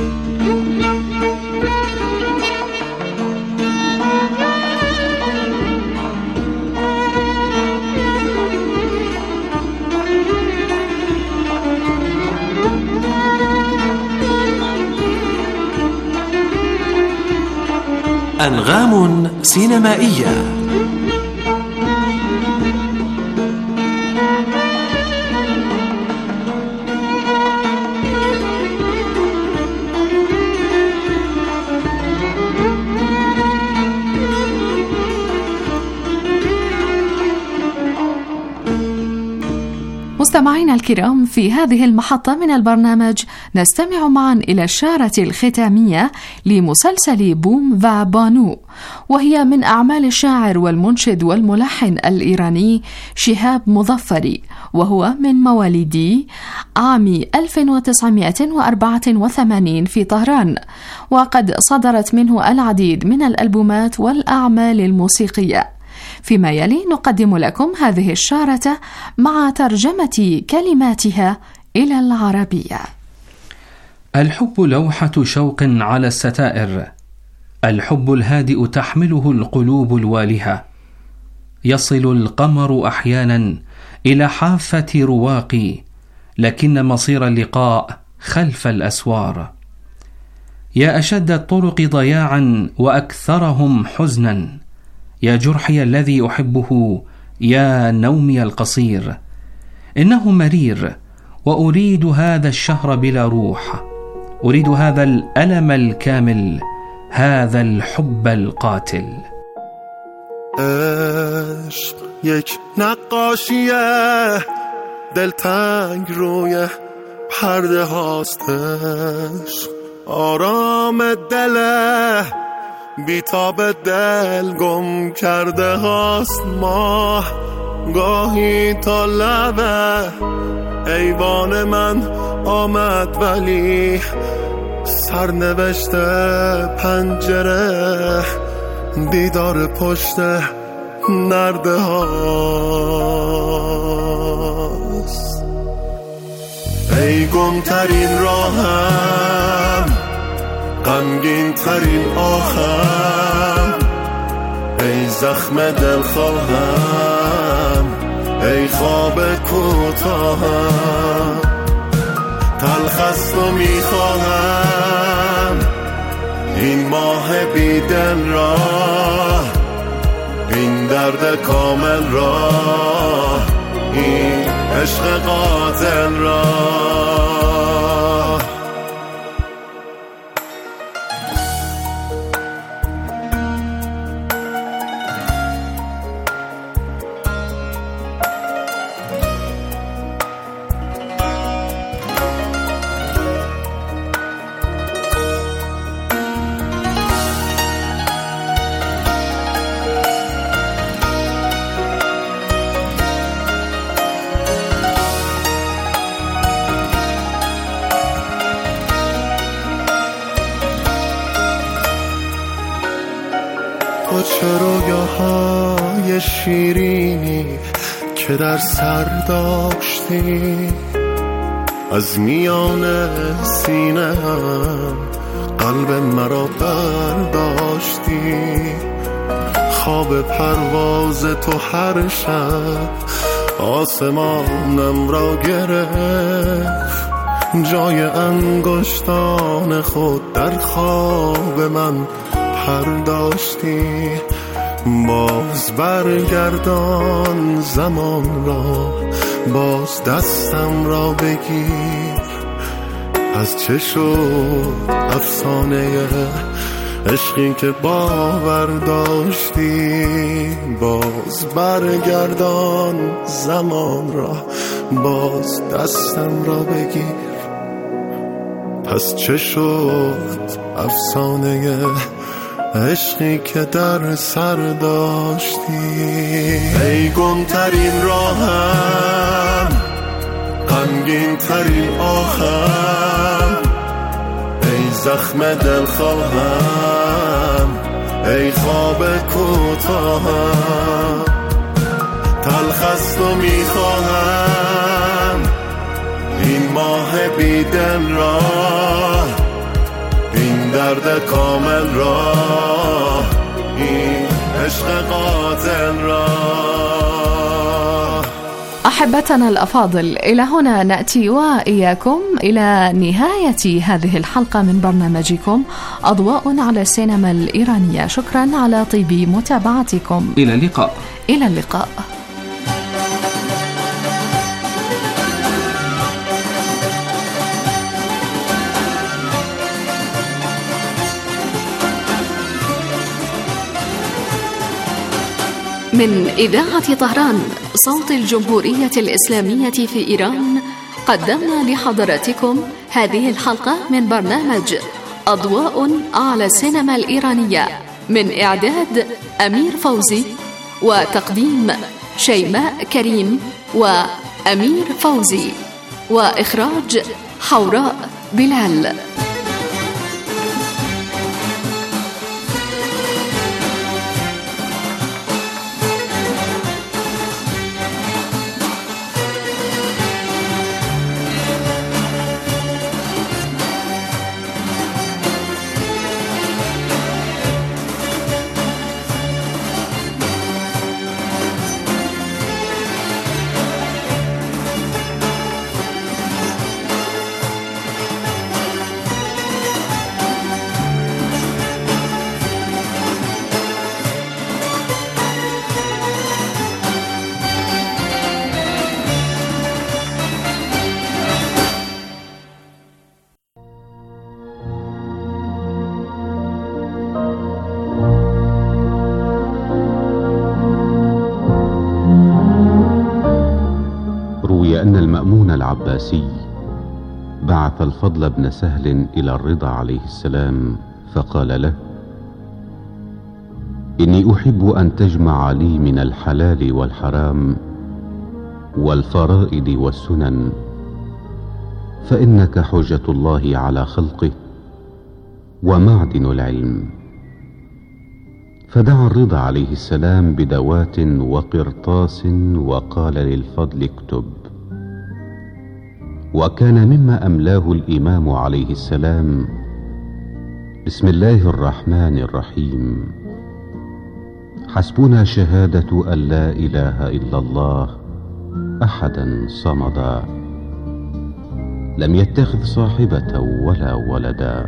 أنغام سينمائية. مستمعينا الكرام، في هذه المحطة من البرنامج نستمع معا إلى الشارة الختامية لمسلسل بوم و بانو، وهي من أعمال الشاعر والمنشد والملحن الإيراني شهاب مظفري، وهو من مواليد عام ألف وتسعمائة وأربعة وثمانين في طهران، وقد صدرت منه العديد من الألبومات والأعمال الموسيقية. فيما يلي نقدم لكم هذه الشارة مع ترجمة كلماتها إلى العربية. الحب لوحة شوق على الستائر، الحب الهادئ تحمله القلوب الوالهة، يصل القمر أحيانا إلى حافة رواقي، لكن مصير اللقاء خلف الأسوار. يا أشد الطرق ضياعا وأكثرهم حزنا، يا جرحي الذي أحبه، يا نومي القصير، إنه مرير وأريد هذا الشهر بلا روح، أريد هذا الألم الكامل، هذا الحب القاتل. عشق یک نقاشیه دلتنگ روی پرده هاستش، آرام دله بیتاب دل گم کرده هاست، ماه گاهی تا لبه ایوان من آمد، ولی سرنوشت پنجره دیدار پشت نرده هاست. ای گم ترین راهم، غمگین ترین آهم، ای زخم دل خواهم، ای خواب کوتاهم، تلخست و میخواهم این ماه بی دل را، این درد کامل را، این عشق قاتل را. تو چه رویاهای شیرینی که در سر داشتی، از میان سینه هم قلب مرا برداشتی. خواب پرواز تو هر شب آسمانم را گرفت، جای انگشتان خود در خواب من پرداشتی. باز برگردان زمان را، باز دستم را بگیر، از چه شد افسانه عشقی که باور داشتی. باز برگردان زمان را، باز دستم را بگیر، پس چه شد افسانه عشقی که در سر داشتی. ای گم ترین راهم، غمگین ترین آهم، ای زخم دل خواهم، ای خواب کوتاهم، تلخست و میخواهم این ماه بی دل را، این درد کامل را، این عشق قاتل را. أحبتنا الأفاضل، إلى هنا نأتي وإياكم إلى نهاية هذه الحلقة من برنامجكم أضواء على السينما الإيرانية. شكرا على طيب متابعتكم. إلى اللقاء. إلى اللقاء. من إذاعة طهران صوت الجمهورية الإسلامية في إيران، قدمنا لحضراتكم هذه الحلقة من برنامج أضواء على السينما الإيرانية، من إعداد أمير فوزي وتقديم شيماء كريم وأمير فوزي، وإخراج حوراء بلال. أن المأمون العباسي بعث الفضل بن سهل إلى الرضا عليه السلام فقال له: إني أحب أن تجمع لي من الحلال والحرام والفرائض والسنن، فإنك حجة الله على خلقه ومعدن العلم. فدعا الرضا عليه السلام بدوات وقرطاس وقال للفضل: اكتب. وكان مما أملاه الإمام عليه السلام: بسم الله الرحمن الرحيم، حسبنا شهادة أن لا إله إلا الله أحدا صمدا، لم يتخذ صاحبة ولا ولدا،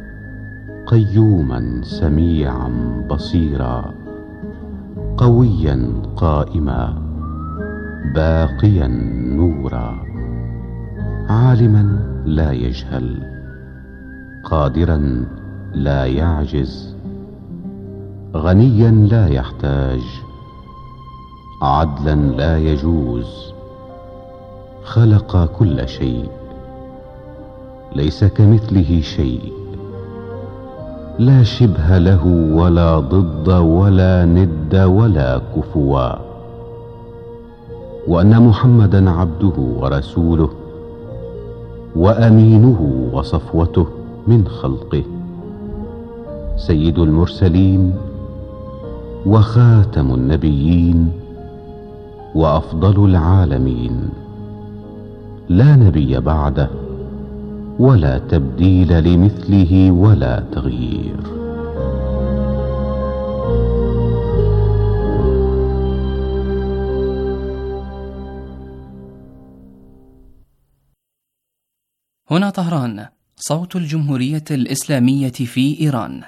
قيوما سميعا بصيرا، قويا قائما، باقيا نورا، عالما لا يجهل، قادرا لا يعجز، غنيا لا يحتاج، عدلا لا يجوز، خلق كل شيء، ليس كمثله شيء، لا شبه له ولا ضد ولا ند ولا كفوا، وأن محمدا عبده ورسوله وأمينه وصفوته من خلقه، سيد المرسلين وخاتم النبيين وأفضل العالمين، لا نبي بعده ولا تبديل لمثله ولا تغيير. هنا طهران صوت الجمهورية الإسلامية في إيران.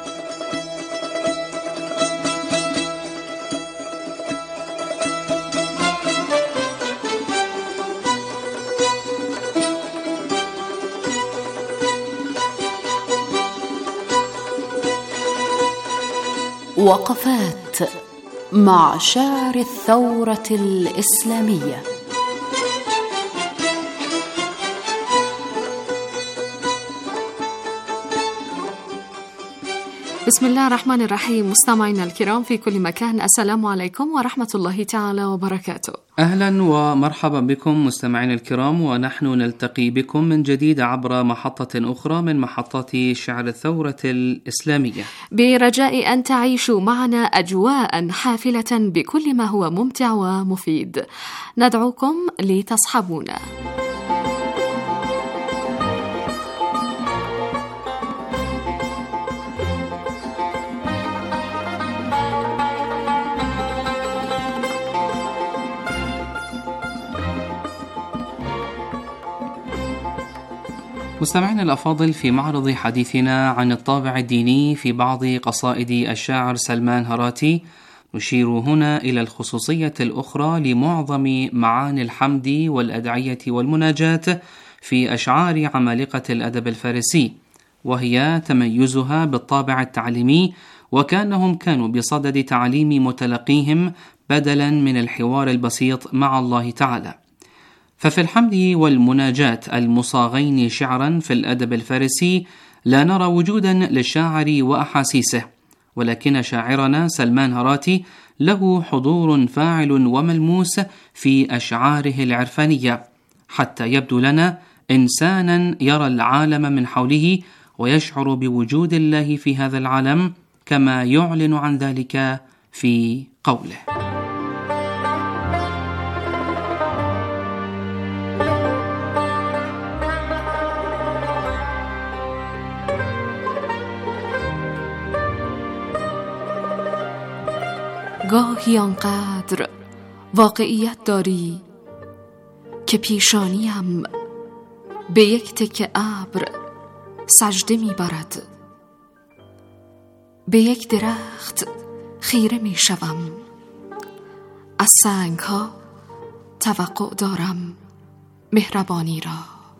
وقفات مع شاعر الثورة الإسلامية. بسم الله الرحمن الرحيم. مستمعينا الكرام في كل مكان، السلام عليكم ورحمة الله تعالى وبركاته. أهلا ومرحبا بكم مستمعينا الكرام، ونحن نلتقي بكم من جديد عبر محطة أخرى من محطات شعر الثورة الإسلامية، برجاء أن تعيشوا معنا أجواء حافلة بكل ما هو ممتع ومفيد. ندعوكم لتصحبونا. مستمعينا الأفاضل، في معرض حديثنا عن الطابع الديني في بعض قصائد الشاعر سلمان هراتي، نشير هنا إلى الخصوصية الأخرى لمعظم معاني الحمد والأدعية والمناجاة في أشعار عمالقة الأدب الفارسي، وهي تميزها بالطابع التعليمي، وكأنهم كانوا بصدد تعليم متلقيهم بدلا من الحوار البسيط مع الله تعالى. ففي الحمد والمناجاة المصاغين شعرا في الأدب الفارسي لا نرى وجودا للشاعر وأحاسيسه، ولكن شاعرنا سلمان هراتي له حضور فاعل وملموس في أشعاره العرفانية، حتى يبدو لنا إنسانا يرى العالم من حوله ويشعر بوجود الله في هذا العالم، كما يعلن عن ذلك في قوله: گاهی آنقدر واقعیت داری که پیشانیم به یک تکه ابر سجده می‌برد، به یک درخت خیره می‌شوم، از سنگ‌ها توقع دارم مهربانی را.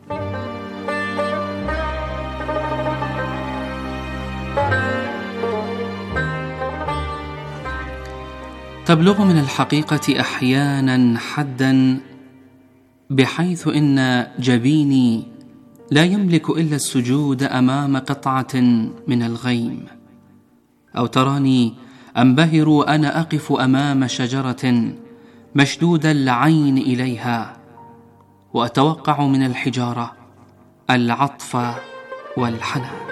تبلغ من الحقيقة أحيانا حدا بحيث إن جبيني لا يملك إلا السجود أمام قطعة من الغيم، أو تراني أنبهر وأنا أقف أمام شجرة مشدود العين إليها، وأتوقع من الحجارة العطف والحنان.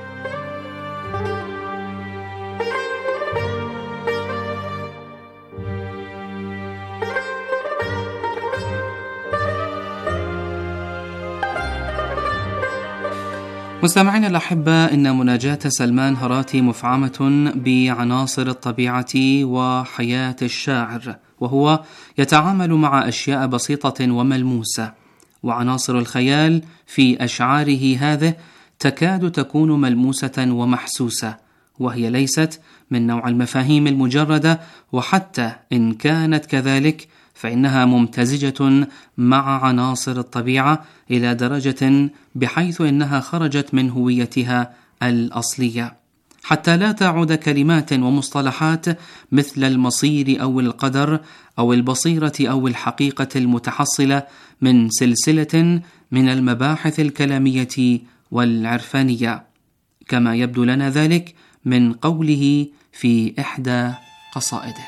مستمعينا الأحبة، إن مناجاة سلمان هراتي مفعمة بعناصر الطبيعة وحياة الشاعر، وهو يتعامل مع أشياء بسيطة وملموسة، وعناصر الخيال في أشعاره هذه تكاد تكون ملموسة ومحسوسة، وهي ليست من نوع المفاهيم المجردة، وحتى إن كانت كذلك فإنها ممتزجة مع عناصر الطبيعة إلى درجة بحيث إنها خرجت من هويتها الأصلية، حتى لا تعود كلمات ومصطلحات مثل المصير أو القدر أو البصيرة أو الحقيقة المتحصلة من سلسلة من المباحث الكلامية والعرفانية، كما يبدو لنا ذلك من قوله في إحدى قصائده: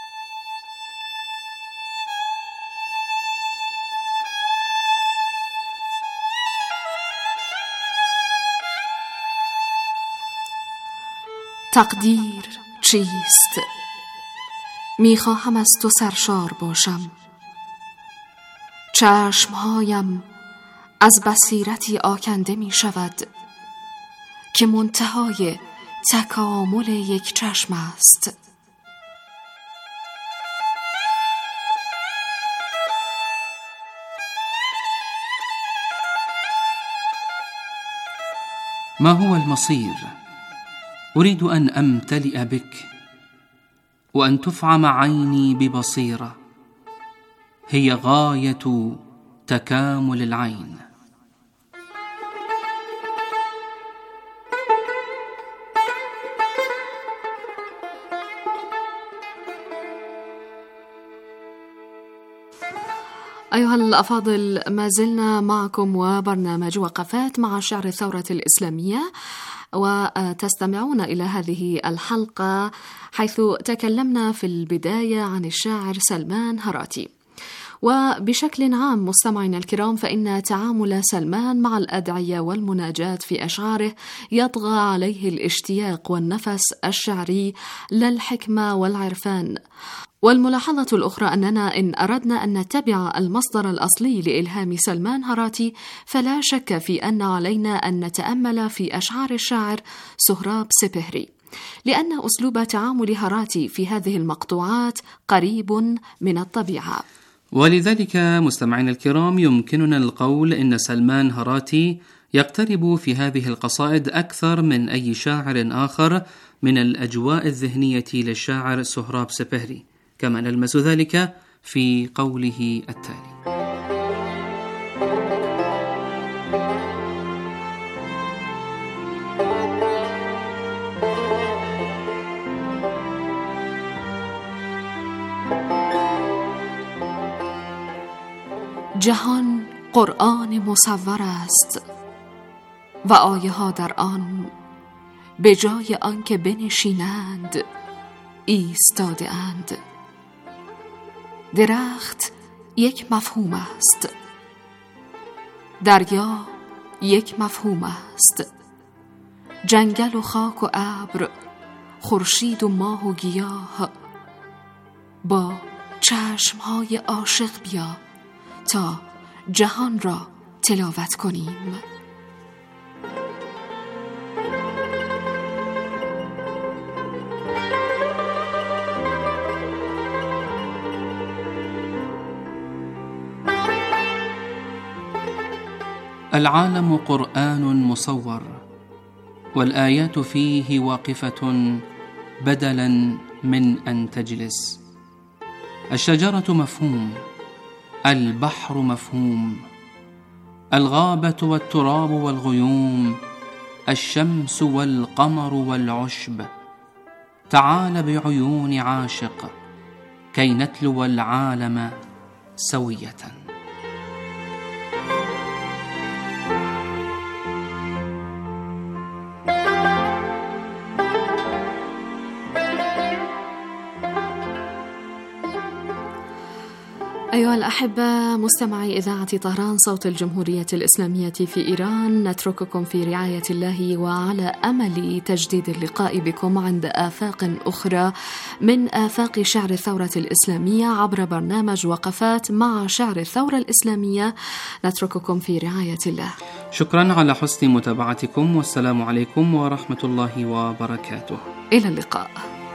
تقدیر چیست؟ میخواهم از تو سرشار باشم، چشمهایم از بصیرتی آکنده می شود که منتهای تکامل یک چشم است. ما هو المصير؟ أريد أن أمتلئ بك وأن تفعم عيني ببصيرة هي غاية تكامل العين. أيها الأفاضل، ما زلنا معكم وبرنامج وقفات مع شعر الثورة الإسلامية، وتستمعون إلى هذه الحلقة حيث تكلمنا في البداية عن الشاعر سلمان هراتي. وبشكل عام مستمعينا الكرام، فإن تعامل سلمان مع الأدعية والمناجات في أشعاره يطغى عليه الاشتياق والنفس الشعري للحكمة والعرفان. والملاحظة الأخرى أننا إن أردنا أن نتبع المصدر الأصلي لإلهام سلمان هراتي فلا شك في أن علينا أن نتأمل في أشعار الشاعر سهراب سپهری، لأن أسلوب تعامل هراتي في هذه المقطوعات قريب من الطبيعة. ولذلك مستمعين الكرام، يمكننا القول إن سلمان هراتي يقترب في هذه القصائد أكثر من أي شاعر آخر من الأجواء الذهنية للشاعر سهراب سپهری، كما نلمس ذلك في قوله التالي: جهان قرآن مصور است و آیه ها در آن به جای آنکه بنشینند ایستاده اند. درخت یک مفهوم است، دریا یک مفهوم است، جنگل و خاک و ابر، خورشید و ماه و گیاه. با چشمهای عاشق بیا تا جهان را تلاوت کنیم. العالم قرآن مصور، والآيات فيه واقفة بدلا من أن تجلس. الشجرة مفهوم، البحر مفهوم، الغابة والتراب والغيوم، الشمس والقمر والعشب. تعال بعيون عاشق كي نتلو العالم سوية. أيها الأحبة مستمعي إذاعة طهران صوت الجمهورية الإسلامية في إيران، نترككم في رعاية الله وعلى أمل تجديد اللقاء بكم عند آفاق أخرى من آفاق شعر الثورة الإسلامية عبر برنامج وقفات مع شعر الثورة الإسلامية. نترككم في رعاية الله. شكرا على حسن متابعتكم، والسلام عليكم ورحمة الله وبركاته. إلى اللقاء.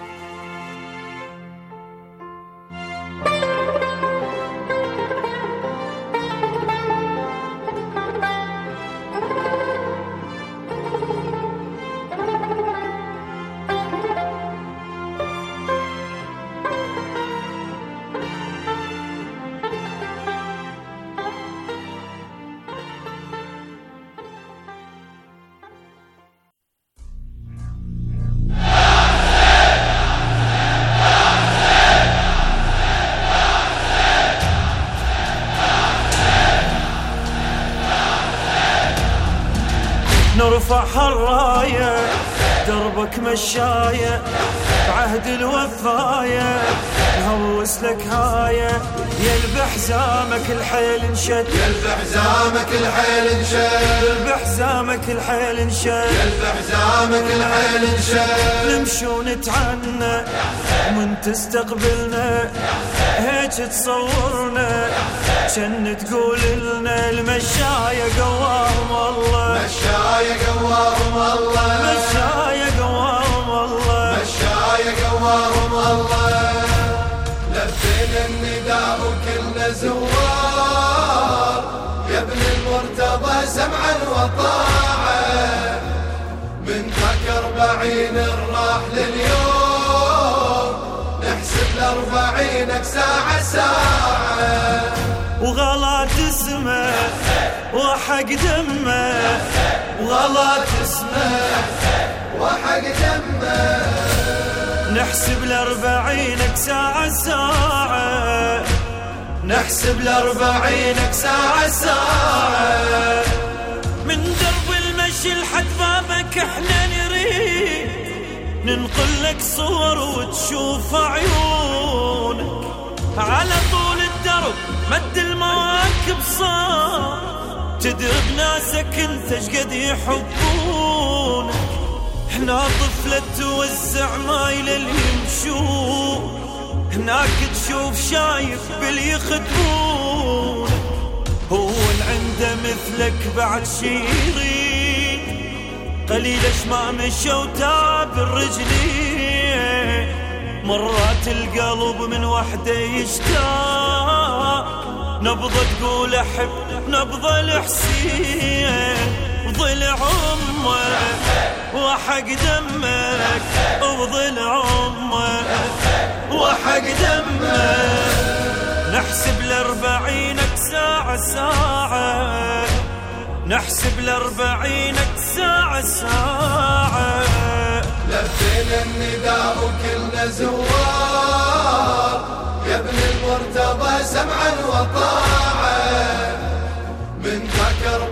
نرفع الراية دربك مشاية بعهد الوفاية، نهوس لك هاية يلب حزامك الحيل انشد، يلب حزامك الحيل انشد، يلب حزامك الحيل انشد، يلب حزامك الحيل انشد. نمشي ونتعنى ومن تستقبلنا هيك تصورنا، كن تقول لنا المشاية قواهم الله، مشاية قواهم الله، مشاية قواهم الله، مشاية قواهم الله. لبينا النداء وكلنا زوار، يا ابن المرتضى سمعا وطاعة، من ذاك أربعين الراح لليوم، نحسب لأربعينك ساعة ساعة. وغلط اسمه وحق دمه، وغلط اسمه وحق دمه، نحسب لأربعينك ساعة ساعة، نحسب لأربعينك ساعة ساعة. من درب المشي لحد بابك احنا نريد ننقل لك صور وتشوف عيونك، على طول الدرب مد المواكب صار، تدري بناسك انت شقد يحبونك. هنا طفلة توزع مايل اللي يمشون، هناك تشوف شايف باللي يخدمونك. هو العنده مثلك بعد شيرين، قليلش ما مشى وتعب الرجلين، مرات القلب من وحده يشتاق، نبضة تقول أحب نبضة الحسين، وضلع أمك وحق دمك، وضلع أمك وحق دمك. نحسب لأربعينك ساعة ساعة، نحسب لأربعينك ساعة ساعة. لبينا النداء وكلنا زوار، يا ابن المرتضى سمعا وطاعة،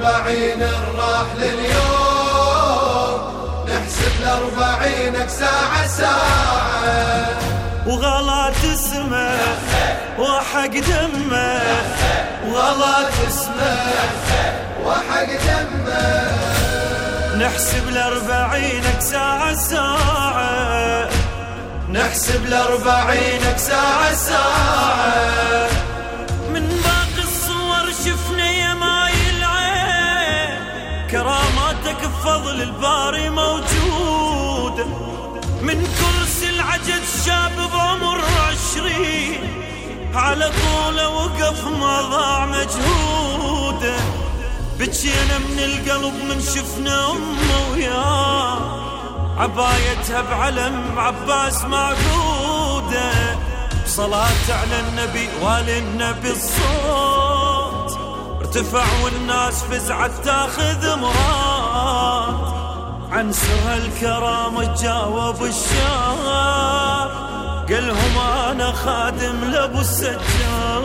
الأربعين الراح لليوم نحسب الأربعينك ساعة ساعة وغلط اسمه وحق دمه وغلط اسمه وحق دمه نحسب الأربعينك ساعة ساعة نحسب الأربعينك ساعة ساعة من باقي الصور شفنا يا ماي العين كراماتك بفضل الباري موجودة من كرسي العجز شاب بعمر عشرين على طوله وقف ما ضاع مجهوده بكينا من القلب من شفنا أمه وياه عبايتها بعلم عباس معبودة صلاة على النبي والي النبي الصوت ارتفع والناس فزعت تاخذ مراد عن سر الكرامة جاوب الشاب قالهم أنا خادم لأبو السجاد